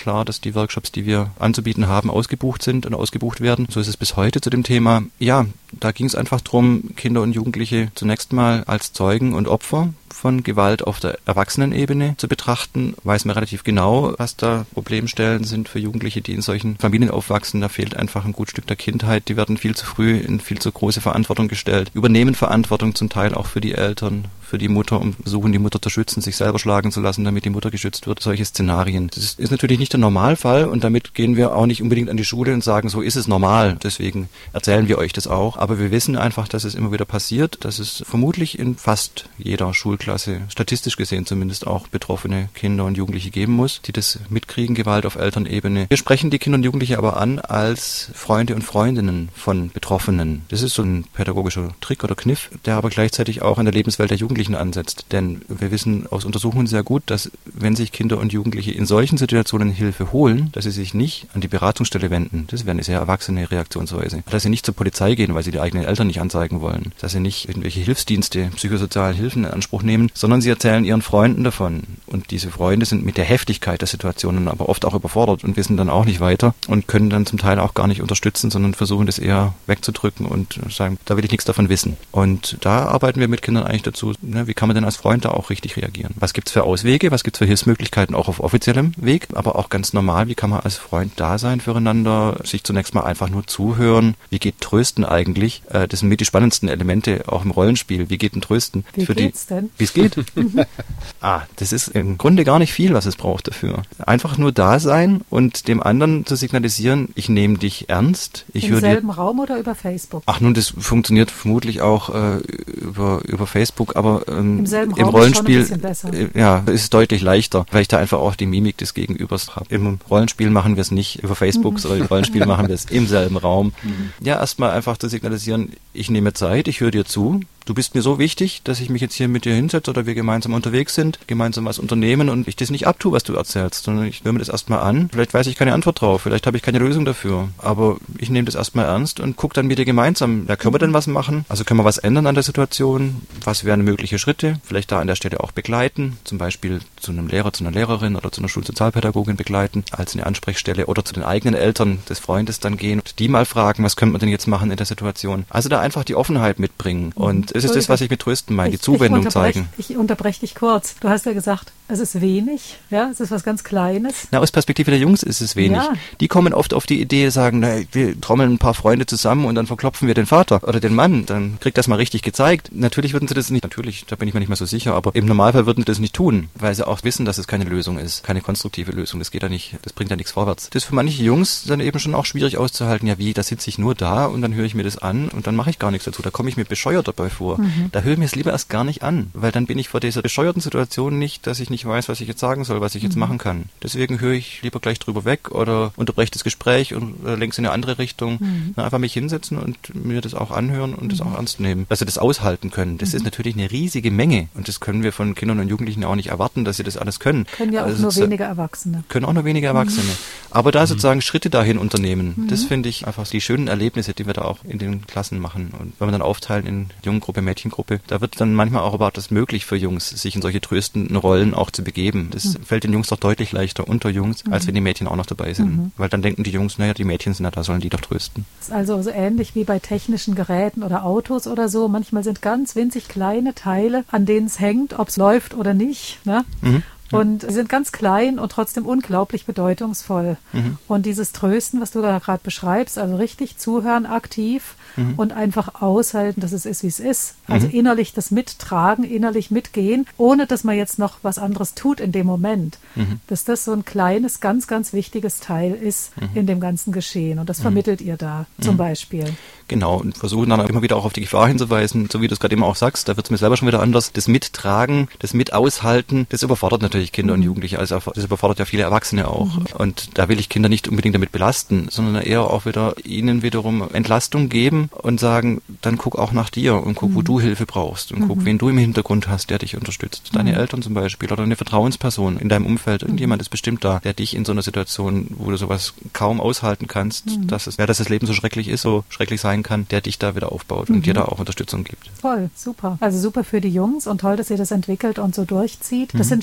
klar, dass die Workshops, die wir anzubieten haben, ausgebucht sind und ausgebucht werden. So ist es bis heute zu dem Thema. Ja, da ging es einfach darum, Kinder und Jugendliche zunächst mal als Zeugen und Opfer von Gewalt auf der Erwachsenenebene zu betrachten. Weiß man relativ genau, was da Problemstellen sind für Jugendliche, die in solchen Familien aufwachsen. Da fehlt einfach ein gut Stück der Kindheit. Die werden viel zu früh in viel zu große Verantwortung gestellt, übernehmen Verantwortung zum Teil auch für die Eltern, für die Mutter und versuchen die Mutter zu schützen, sich selber schlagen zu lassen, damit die Mutter geschützt wird. Solche Szenarien. Das ist, ist natürlich nicht der Normalfall und damit gehen wir auch nicht unbedingt an die Schule und sagen, so ist es normal. Deswegen erzählen wir euch das auch. Aber wir wissen einfach, dass es immer wieder passiert, dass es vermutlich in fast jeder Schulklasse, statistisch gesehen zumindest, auch betroffene Kinder und Jugendliche geben muss, die das mitkriegen, Gewalt auf Elternebene. Wir sprechen die Kinder und Jugendliche aber an als Freunde und Freundinnen von Betroffenen. Das ist so ein pädagogischer Trick oder Kniff, der aber gleichzeitig auch in der Lebenswelt der Jugendlichen ansetzt. Denn wir wissen aus Untersuchungen sehr gut, dass wenn sich Kinder und Jugendliche in solchen Situationen Hilfe holen, dass sie sich nicht an die Beratungsstelle wenden. Das wäre eine sehr erwachsene Reaktionsweise. Dass sie nicht zur Polizei gehen, weil sie die eigenen Eltern nicht anzeigen wollen. Dass sie nicht irgendwelche Hilfsdienste, psychosoziale Hilfen in Anspruch nehmen, sondern sie erzählen ihren Freunden davon. Und diese Freunde sind mit der Heftigkeit der Situationen aber oft auch überfordert und wissen dann auch nicht weiter und können dann zum Teil auch gar nicht unterstützen, sondern versuchen das eher wegzudrücken und sagen, da will ich nichts davon wissen. Und da arbeiten wir mit Kindern eigentlich dazu, ne, wie kann man denn als Freund da auch richtig reagieren? Was gibt's für Auswege, was gibt's für Hilfsmöglichkeiten auch auf offiziellem Weg, aber auch ganz normal, wie kann man als Freund da sein füreinander, sich zunächst mal einfach nur zuhören, wie geht Trösten eigentlich? Äh, das sind mit die spannendsten Elemente auch im Rollenspiel. Wie geht denn Trösten? Wie für geht's die, denn? Wie es geht? ah, das ist im Grunde gar nicht viel, was es braucht dafür. Einfach nur da sein und dem anderen zu signalisieren, ich nehme dich ernst. Ich Im selben dir Raum oder über Facebook? Ach nun, das funktioniert vermutlich auch äh, über, über Facebook, aber ähm, Im selben im Raum Rollenspiel ist schon ein bisschen besser. Äh, ja, ist es deutlich leichter, weil ich da einfach auch die Mimik des Gegenübers habe. Im Rollenspiel machen wir es nicht über Facebook, mhm. sondern im Rollenspiel machen wir es im selben Raum. Mhm. Ja, erstmal einfach zu signalisieren, ich nehme Zeit, ich höre dir zu. Du bist mir so wichtig, dass ich mich jetzt hier mit dir hinsetze oder wir gemeinsam unterwegs sind, gemeinsam was unternehmen und ich das nicht abtue, was du erzählst, sondern ich höre mir das erstmal an. Vielleicht weiß ich keine Antwort drauf, vielleicht habe ich keine Lösung dafür, aber ich nehme das erstmal ernst und gucke dann mit dir gemeinsam, da können wir denn was machen? Also können wir was ändern an der Situation? Was wären mögliche Schritte? Vielleicht da an der Stelle auch begleiten, zum Beispiel zu einem Lehrer, zu einer Lehrerin oder zu einer Schulsozialpädagogin begleiten, als eine Ansprechstelle oder zu den eigenen Eltern des Freundes dann gehen und die mal fragen, was könnte man denn jetzt machen in der Situation? Also da einfach die Offenheit mitbringen und es ist das, was ich mit Trösten meine, die Zuwendung ich zeigen. Ich unterbreche dich kurz. Du hast ja gesagt, es ist wenig, ja, es ist was ganz Kleines. Na, aus Perspektive der Jungs ist es wenig. Ja. Die kommen oft auf die Idee, sagen, na, wir trommeln ein paar Freunde zusammen und dann verklopfen wir den Vater oder den Mann, dann kriegt das mal richtig gezeigt. Natürlich würden sie das nicht, natürlich, da bin ich mir nicht mehr so sicher, aber im Normalfall würden sie das nicht tun, weil sie auch wissen, dass es keine Lösung ist, keine konstruktive Lösung, das geht ja nicht, das bringt ja nichts vorwärts. Das ist für manche Jungs dann eben schon auch schwierig auszuhalten, ja wie, da sitze ich nur da und dann höre ich mir das an und dann mache ich gar nichts dazu, da komme ich mir bescheuert dabei vor. Mhm. Da höre ich mir es lieber erst gar nicht an, weil dann bin ich vor dieser bescheuerten Situation nicht, dass ich nicht weiß, was ich jetzt sagen soll, was ich jetzt mhm. machen kann. Deswegen höre ich lieber gleich drüber weg oder unterbreche das Gespräch und äh, lenke es in eine andere Richtung. Mhm. Na, einfach mich hinsetzen und mir das auch anhören und mhm. das auch ernst nehmen. Dass sie das aushalten können. Das mhm. ist natürlich eine riesige Menge und das können wir von Kindern und Jugendlichen auch nicht erwarten, dass sie das alles können. Können ja auch also, nur wenige Erwachsene. Können auch nur wenige Erwachsene. Mhm. Aber da sozusagen Schritte dahin unternehmen, mhm. das finde ich einfach die schönen Erlebnisse, die wir da auch in den Klassen machen. Und wenn wir dann aufteilen in Jungengruppe, Mädchengruppe, da wird dann manchmal auch überhaupt das möglich für Jungs, sich in solche tröstenden Rollen auch zu begeben. Das mhm. fällt den Jungs doch deutlich leichter unter Jungs, mhm. als wenn die Mädchen auch noch dabei sind. Mhm. Weil dann denken die Jungs, naja, die Mädchen sind ja da, sollen die doch trösten. Das ist also so ähnlich wie bei technischen Geräten oder Autos oder so. Manchmal sind ganz winzig kleine Teile, an denen es hängt, ob es läuft oder nicht. Ne? Mhm. Und sie sind ganz klein und trotzdem unglaublich bedeutungsvoll. Mhm. Und dieses Trösten, was du da gerade beschreibst, also richtig zuhören, aktiv mhm. und einfach aushalten, dass es ist, wie es ist. Also mhm. innerlich das mittragen, innerlich mitgehen, ohne dass man jetzt noch was anderes tut in dem Moment. Mhm. Dass das so ein kleines, ganz, ganz wichtiges Teil ist mhm. in dem ganzen Geschehen. Und das mhm. vermittelt ihr da mhm. zum Beispiel. Genau, und versuchen dann immer wieder auch auf die Gefahr hinzuweisen, so wie du es gerade immer auch sagst, da wird es mir selber schon wieder anders. Das Mittragen, das Mitaushalten, das überfordert natürlich Kinder mhm. und Jugendliche, also das überfordert ja viele Erwachsene auch. Mhm. Und da will ich Kinder nicht unbedingt damit belasten, sondern eher auch wieder ihnen wiederum Entlastung geben und sagen, dann guck auch nach dir und guck, mhm. wo du Hilfe brauchst und mhm. guck, wen du im Hintergrund hast, der dich unterstützt. Deine mhm. Eltern zum Beispiel oder eine Vertrauensperson in deinem Umfeld, irgendjemand ist bestimmt da, der dich in so einer Situation, wo du sowas kaum aushalten kannst, mhm. dass es, ja, dass das Leben so schrecklich ist, so schrecklich sein kann, der dich da wieder aufbaut mhm. und dir da auch Unterstützung gibt. Toll, super. Also super für die Jungs und toll, dass ihr das entwickelt und so durchzieht. Das mhm. sind Chancen,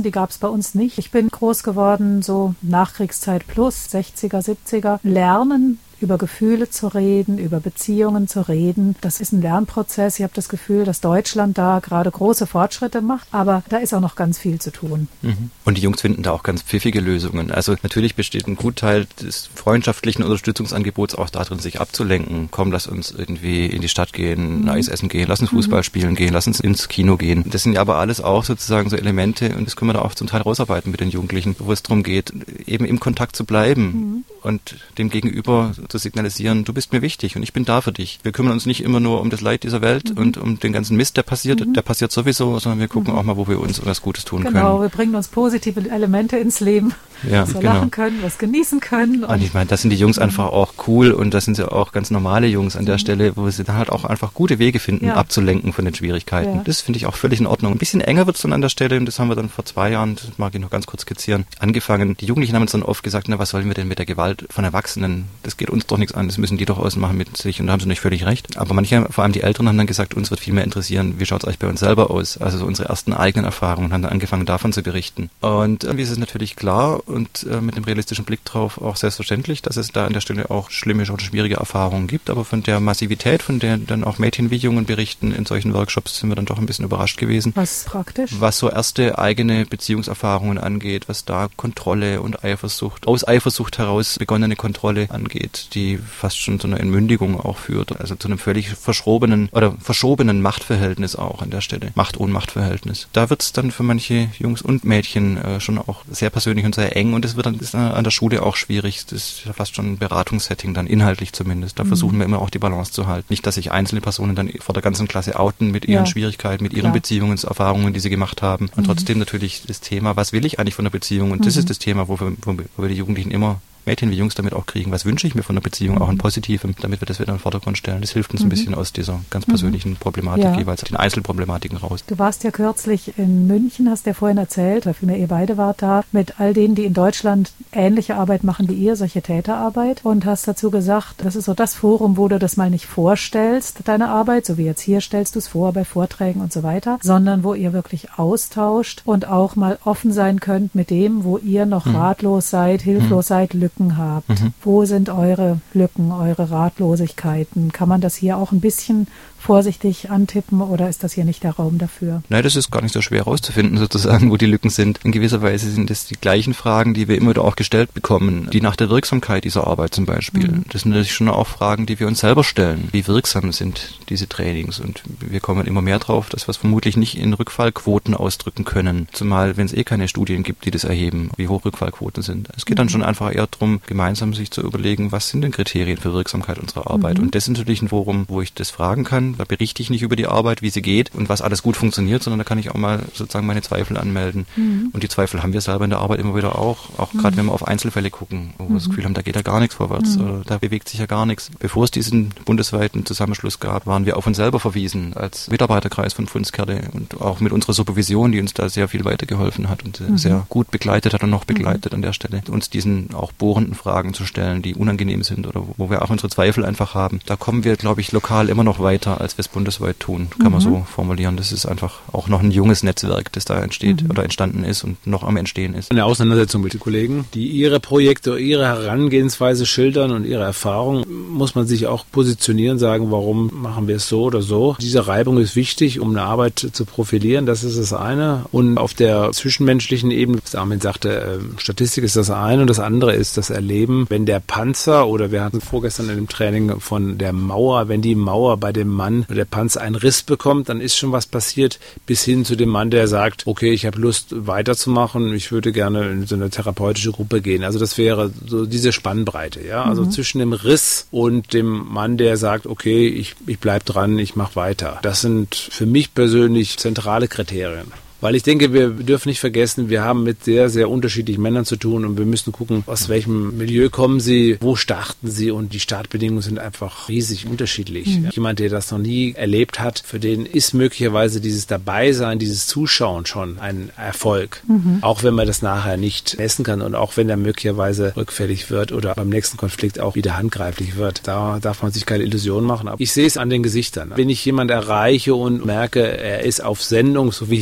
Klassen, die gab es bei uns nicht. Ich bin groß geworden, so Nachkriegszeit plus, sechziger, siebziger. Lernen, über Gefühle zu reden, über Beziehungen zu reden. Das ist ein Lernprozess. Ich habe das Gefühl, dass Deutschland da gerade große Fortschritte macht, aber da ist auch noch ganz viel zu tun. Mhm. Und die Jungs finden da auch ganz pfiffige Lösungen. Also natürlich besteht ein Gutteil des freundschaftlichen Unterstützungsangebots auch darin, sich abzulenken. Komm, lass uns irgendwie in die Stadt gehen, mhm. Eis essen gehen, lass uns Fußball mhm. spielen gehen, lass uns ins Kino gehen. Das sind ja aber alles auch sozusagen so Elemente und das können wir da auch zum Teil rausarbeiten mit den Jugendlichen, wo es darum geht, eben im Kontakt zu bleiben mhm. und dem Gegenüber zu signalisieren, du bist mir wichtig und ich bin da für dich. Wir kümmern uns nicht immer nur um das Leid dieser Welt mhm. und um den ganzen Mist, der passiert, mhm. der passiert sowieso, sondern wir gucken mhm. auch mal, wo wir uns was Gutes tun genau, können. Genau, wir bringen uns positive Elemente ins Leben, ja, dass wir genau. lachen können, was genießen können. Und, und ich meine, das sind die Jungs mhm. einfach auch cool und das sind ja auch ganz normale Jungs an der mhm. Stelle, wo sie dann halt auch einfach gute Wege finden, ja. abzulenken von den Schwierigkeiten. Ja. Das finde ich auch völlig in Ordnung. Ein bisschen enger wird es dann an der Stelle und das haben wir dann vor zwei Jahren, das mag ich noch ganz kurz skizzieren, angefangen. Die Jugendlichen haben uns dann oft gesagt, na, was sollen wir denn mit der Gewalt von Erwachsenen? Das geht uns doch nichts an, das müssen die doch ausmachen mit sich und da haben sie nicht völlig recht. Aber manche, vor allem die Älteren, haben dann gesagt, uns wird viel mehr interessieren, wie schaut es eigentlich bei uns selber aus? Also so unsere ersten eigenen Erfahrungen, haben dann angefangen davon zu berichten. Und irgendwie ist es natürlich klar und äh, mit dem realistischen Blick drauf auch selbstverständlich, dass es da an der Stelle auch schlimme oder schwierige Erfahrungen gibt, aber von der Massivität, von der dann auch Mädchen wie Jungen berichten in solchen Workshops, sind wir dann doch ein bisschen überrascht gewesen. Was praktisch? Was so erste eigene Beziehungserfahrungen angeht, was da Kontrolle und Eifersucht, aus Eifersucht heraus begonnene Kontrolle angeht, die fast schon zu einer Entmündigung auch führt, also zu einem völlig verschrobenen oder verschobenen Machtverhältnis auch an der Stelle, Macht-Ohnmacht-Verhältnis. Da wird es dann für manche Jungs und Mädchen äh, schon auch sehr persönlich und sehr eng und es wird dann ist an der Schule auch schwierig, das ist ja fast schon ein Beratungssetting, dann inhaltlich zumindest. Da mhm. versuchen wir immer auch die Balance zu halten. Nicht, dass sich einzelne Personen dann vor der ganzen Klasse outen mit ihren ja. Schwierigkeiten, mit ihren Klar. Beziehungserfahrungen, die sie gemacht haben und mhm. trotzdem natürlich das Thema, was will ich eigentlich von der Beziehung und mhm. das ist das Thema, wo wir, wo wir die Jugendlichen immer Mädchen wie Jungs damit auch kriegen, was wünsche ich mir von der Beziehung, auch in Positivem, damit wir das wieder in den Vordergrund stellen. Das hilft uns mhm. ein bisschen aus dieser ganz persönlichen Problematik ja. jeweils, den Einzelproblematiken raus. Du warst ja kürzlich in München, hast ja vorhin erzählt, oder vielmehr ihr beide wart da, mit all denen, die in Deutschland ähnliche Arbeit machen wie ihr, solche Täterarbeit und hast dazu gesagt, das ist so das Forum, wo du das mal nicht vorstellst, deine Arbeit, so wie jetzt hier stellst du es vor bei Vorträgen und so weiter, sondern wo ihr wirklich austauscht und auch mal offen sein könnt mit dem, wo ihr noch mhm. ratlos seid, hilflos mhm. seid, Lücken habt. Mhm. Wo sind eure Lücken, eure Ratlosigkeiten? Kann man das hier auch ein bisschen vorsichtig antippen oder ist das hier nicht der Raum dafür? Nein, das ist gar nicht so schwer herauszufinden, sozusagen, wo die Lücken sind. In gewisser Weise sind das die gleichen Fragen, die wir immer wieder auch gestellt bekommen. Die nach der Wirksamkeit dieser Arbeit zum Beispiel. Mhm. Das sind natürlich schon auch Fragen, die wir uns selber stellen. Wie wirksam sind diese Trainings? Und wir kommen immer mehr drauf, dass wir es vermutlich nicht in Rückfallquoten ausdrücken können. Zumal, wenn es eh keine Studien gibt, die das erheben, wie hoch Rückfallquoten sind. Es geht mhm. dann schon einfach eher darum, gemeinsam sich zu überlegen, was sind denn Kriterien für Wirksamkeit unserer Arbeit? Mhm. Und das ist natürlich ein Forum, wo ich das fragen kann. Da berichte ich nicht über die Arbeit, wie sie geht und was alles gut funktioniert, sondern da kann ich auch mal sozusagen meine Zweifel anmelden. Mhm. Und die Zweifel haben wir selber in der Arbeit immer wieder auch. Auch mhm. gerade wenn wir auf Einzelfälle gucken, wo mhm. wir das Gefühl haben, da geht ja gar nichts vorwärts. Mhm. Oder da bewegt sich ja gar nichts. Bevor es diesen bundesweiten Zusammenschluss gab, waren wir auf uns selber verwiesen als Mitarbeiterkreis von Funskerde und auch mit unserer Supervision, die uns da sehr viel weitergeholfen hat und mhm. sehr gut begleitet hat und noch begleitet mhm. an der Stelle. Uns diesen auch bohrenden Fragen zu stellen, die unangenehm sind oder wo wir auch unsere Zweifel einfach haben. Da kommen wir, glaube ich, lokal immer noch weiter, als wir es bundesweit tun, kann mhm. man so formulieren. Das ist einfach auch noch ein junges Netzwerk, das da entsteht mhm. oder entstanden ist und noch am Entstehen ist. Eine Auseinandersetzung mit den Kollegen, die ihre Projekte, ihre Herangehensweise schildern und ihre Erfahrung, muss man sich auch positionieren, sagen, warum machen wir es so oder so. Diese Reibung ist wichtig, um eine Arbeit zu profilieren, das ist das eine. Und auf der zwischenmenschlichen Ebene, was Armin sagte, Statistik ist das eine und das andere ist das Erleben, wenn der Panzer oder wir hatten vorgestern in dem Training von der Mauer, wenn die Mauer bei dem Mann oder der Panzer einen Riss bekommt, dann ist schon was passiert, bis hin zu dem Mann, der sagt, okay, ich habe Lust weiterzumachen, ich würde gerne in so eine therapeutische Gruppe gehen. Also das wäre so diese Spannbreite, ja, also mhm. zwischen dem Riss und dem Mann, der sagt, okay, ich, ich bleib dran, ich mache weiter. Das sind für mich persönlich zentrale Kriterien. Weil ich denke, wir dürfen nicht vergessen, wir haben mit sehr, sehr unterschiedlichen Männern zu tun und wir müssen gucken, aus welchem Milieu kommen sie, wo starten sie und die Startbedingungen sind einfach riesig unterschiedlich. Mhm. Jemand, der das noch nie erlebt hat, für den ist möglicherweise dieses Dabeisein, dieses Zuschauen schon ein Erfolg. Mhm. Auch wenn man das nachher nicht messen kann und auch wenn er möglicherweise rückfällig wird oder beim nächsten Konflikt auch wieder handgreiflich wird. Da darf man sich keine Illusionen machen. Aber ich sehe es an den Gesichtern. Wenn ich jemanden erreiche und merke, er ist auf Sendung, so wie hier,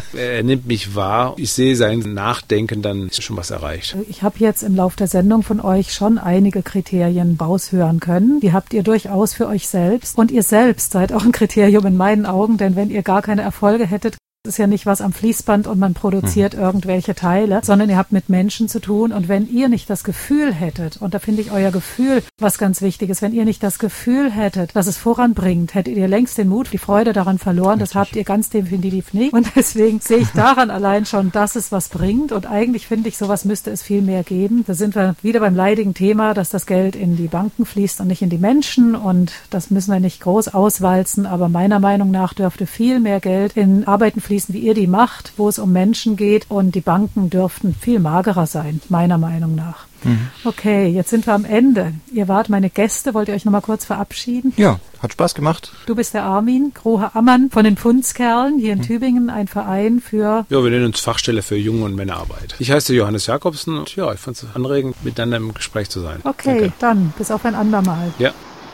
Er nimmt mich wahr. Ich sehe sein Nachdenken, dann ist schon was erreicht. Ich habe jetzt im Lauf der Sendung von euch schon einige Kriterien raushören können. Die habt ihr durchaus für euch selbst. Und ihr selbst seid auch ein Kriterium in meinen Augen, denn wenn ihr gar keine Erfolge hättet, ist ja nicht was am Fließband und man produziert mhm. irgendwelche Teile, sondern ihr habt mit Menschen zu tun. Und wenn ihr nicht das Gefühl hättet, und da finde ich euer Gefühl was ganz Wichtiges, wenn ihr nicht das Gefühl hättet, dass es voranbringt, hättet ihr längst den Mut, die Freude daran verloren. Das habt ihr ganz definitiv nicht. Und deswegen sehe ich daran allein schon, dass es was bringt. Und eigentlich finde ich, sowas müsste es viel mehr geben. Da sind wir wieder beim leidigen Thema, dass das Geld in die Banken fließt und nicht in die Menschen. Und das müssen wir nicht groß auswalzen. Aber meiner Meinung nach dürfte viel mehr Geld in Arbeiten fließen, wie ihr die macht, wo es um Menschen geht, und die Banken dürften viel magerer sein, meiner Meinung nach. Mhm. Okay, jetzt sind wir am Ende. Ihr wart meine Gäste, wollt ihr euch noch mal kurz verabschieden? Ja, hat Spaß gemacht. Du bist der Armin Krohe-Ammann von den Pfundskerlen hier in mhm. Tübingen, ein Verein für... Ja, wir nennen uns Fachstelle für Jungen- und Männerarbeit. Ich heiße Johannes Jakobsen und ja, ich fand es anregend, miteinander im Gespräch zu sein. Okay, Danke. Dann bis auf ein andermal. Ja.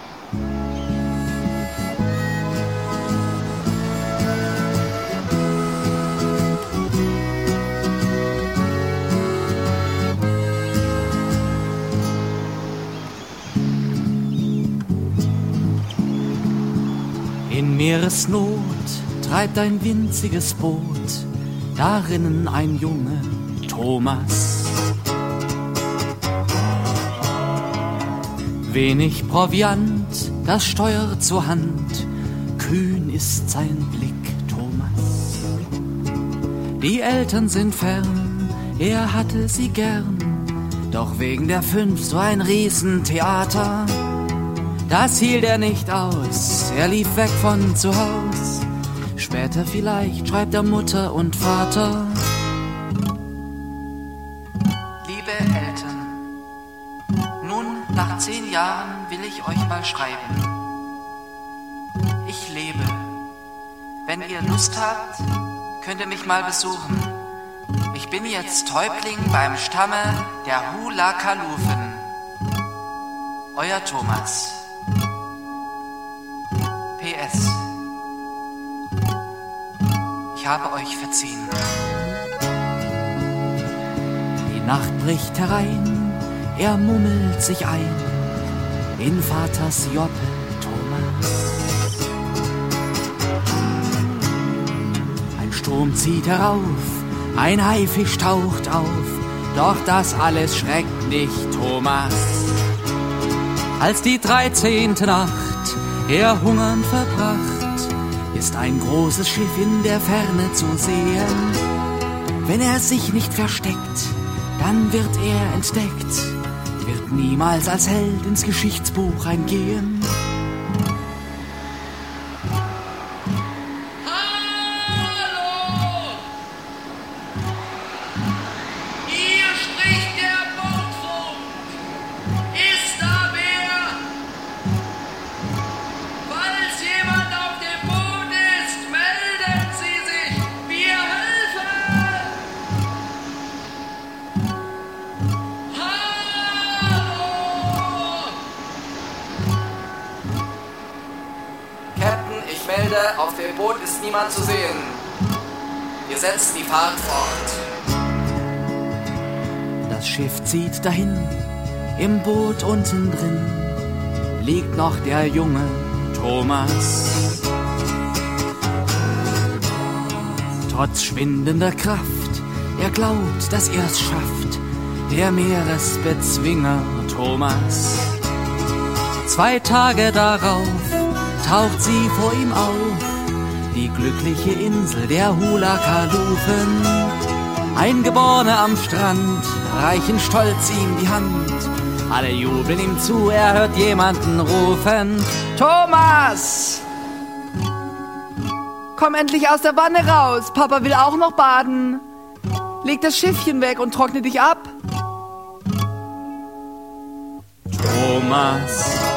In Meeresnot treibt ein winziges Boot, darinnen ein Junge, Thomas. Wenig Proviant, das Steuer zur Hand, kühn ist sein Blick, Thomas. Die Eltern sind fern, er hatte sie gern, doch wegen der fünf so ein Riesentheater. Das hielt er nicht aus, er lief weg von zu Haus. Später vielleicht schreibt er Mutter und Vater. Liebe Eltern, nun nach zehn Jahren will ich euch mal schreiben. Ich lebe. Wenn ihr Lust habt, könnt ihr mich mal besuchen. Ich bin jetzt Häuptling beim Stamme der Hula-Kalufen. Euer Thomas. P S. Ich habe euch verziehen. Die Nacht bricht herein, er mummelt sich ein in Vaters Joppe, Thomas. Ein Sturm zieht herauf, ein Haifisch taucht auf, doch das alles schreckt nicht Thomas. Als die dreizehnte Nacht er Hungern verbracht, ist ein großes Schiff in der Ferne zu sehen. Wenn er sich nicht versteckt, dann wird er entdeckt, wird niemals als Held ins Geschichtsbuch eingehen. Auf dem Boot ist niemand zu sehen. Wir setzen die Fahrt fort. Das Schiff zieht dahin. Im Boot unten drin liegt noch der junge Thomas. Trotz schwindender Kraft, er glaubt, dass er es schafft. Der Meeresbezwinger Thomas. Zwei Tage darauf taucht sie vor ihm auf, die glückliche Insel der Hula-Kalufen. Eingeborener am Strand reichen stolz ihm die Hand. Alle jubeln ihm zu, er hört jemanden rufen: Thomas! Komm endlich aus der Wanne raus, Papa will auch noch baden. Leg das Schiffchen weg und trockne dich ab. Thomas